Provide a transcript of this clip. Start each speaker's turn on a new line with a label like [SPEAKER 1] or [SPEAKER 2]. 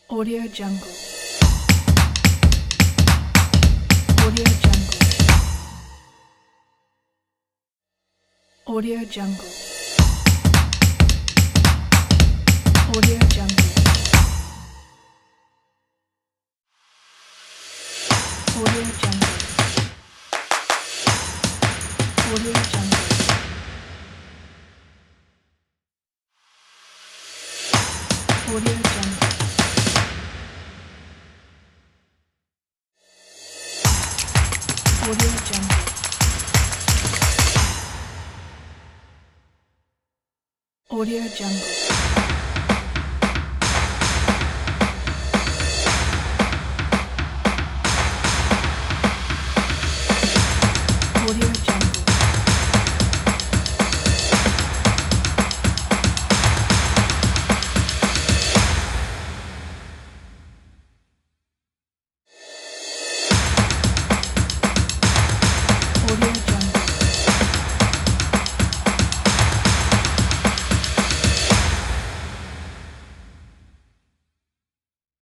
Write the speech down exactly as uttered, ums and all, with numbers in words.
[SPEAKER 1] Audio Jungle. Audio Jungle. Audio Jungle. Audio Jungle. Audio Jungle. Audio Jungle. Audio Jungle. Audio Jungle. Audio Jungle.